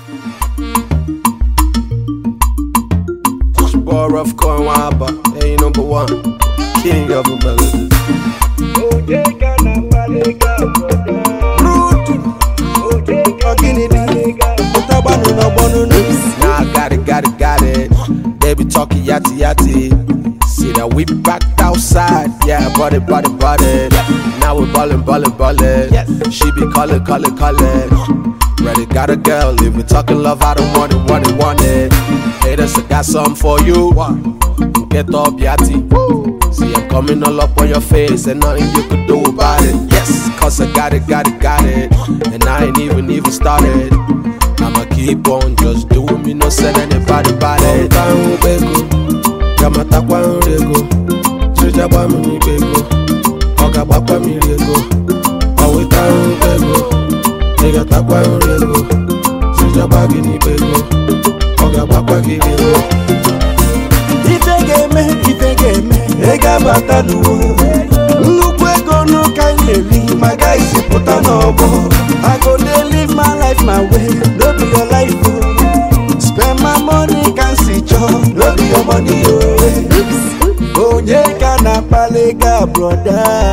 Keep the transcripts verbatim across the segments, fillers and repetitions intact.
Boy, rough coin waba, hey number one, king of the melody. Ojeka na palega brother. Root, Ojeka Oginidi, Otabanu no bonu no. Now I got it, got it, got it. They be talking yati yati. See that we backed outside, yeah, body, body, body. Now we ballin', ballin', ballin'. She be callin', callin', callin'. Ready, got a girl, if we talking love, I don't want it, want it, want it. Haters, I got something for you. Get up, yati. See, I'm coming all up on your face, and nothing you could do about it. Yes, cause I got it, got it, got it. And I ain't even, even started. I'ma keep on just doing me, no send anybody about it. Yamata kwa nrego, Chija ba mi ni bego, Oga ba kwa mi rego, Awita nrego, Nigga ta kwa nrego, Chija ba gi ni bego, Oga ba kwa gi rego. ife game, ife game. Ega bata nuwo. Nnukwu ego no kind eli. My guys pụta n'ọgbọ. I go dey live my life my way. No be your life oh. Spend my money can see job. No be your money oh. Ojeka na palega brother.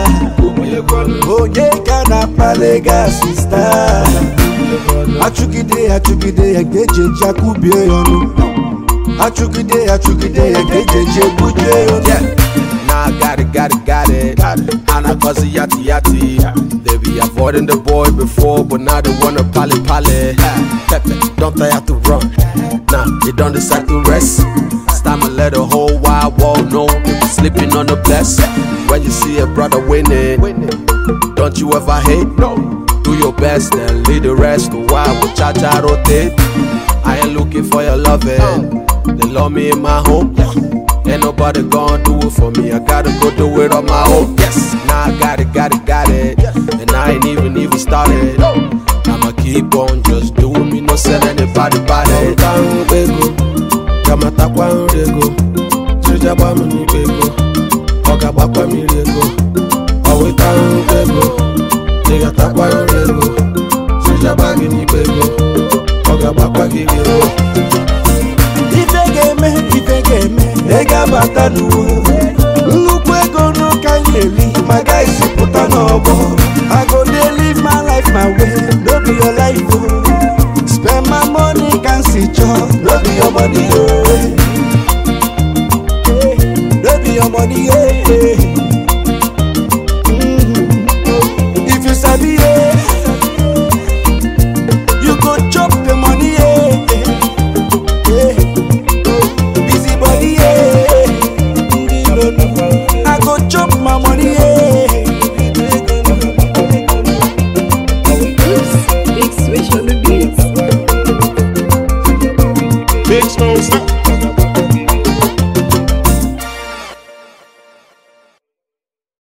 Ojeka na palega sister. Achugide achugide egeje jakubie yonu. Achugide achugide egeje buje yonu. Yeah, now I got it, got it, got it. And I cause it yati yati. They be avoiding the boy before, but now they wanna pally pally. Pepe, don't they have to run? Nah, they don't decide to rest. It's time to let the whole wide world know they be sleeping on the bless. When you see a brother winning, don't you ever hate? No. Do your best and lead the rest. To why we charge I rotate. I ain't looking for your loving. They love me in my home. Ain't nobody gonna do it for me. I gotta go do it on my own. Yes, now I got it, got it, got it. And I ain't even even started. I'ma keep on just doing me, no send anybody about it. Yamata kwa nrego, Chija ba mi ni bego, Oga ba kwa mi rego, Awita nrego, Nigga ta kwa nrego, Chija ba gi ni bego, Oga ba kwa gi rego. Ife game, ife game. Ega bata nuwo. Nnukwu ego no kind eli. My guys pụta n'ọgbọ. I go dey live my life my way. No be your life oh. Spend my money can see job. No be your money oh. No be your money oh. Mm. If you sabi eh, you go chop the money eh. Busy body yeah. I go chop my money yeah. Big switch on the beats. Big Stone Stop.